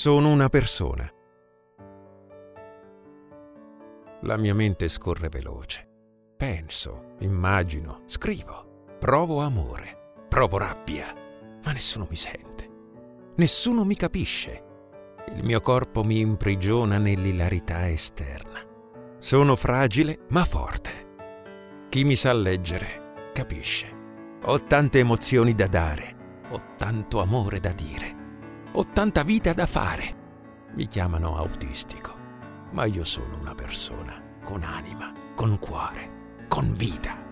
Sono una persona. La mia mente scorre veloce. Penso, immagino, scrivo, provo amore, provo rabbia, ma nessuno mi sente. Nessuno mi capisce. Il mio corpo mi imprigiona nell'ilarità esterna. Sono fragile ma forte. Chi mi sa leggere capisce. Ho tante emozioni da dare, ho tanto amore da dire, ho tanta vita da fare. Mi chiamano autistico, ma io sono una persona con anima, con cuore, con vita.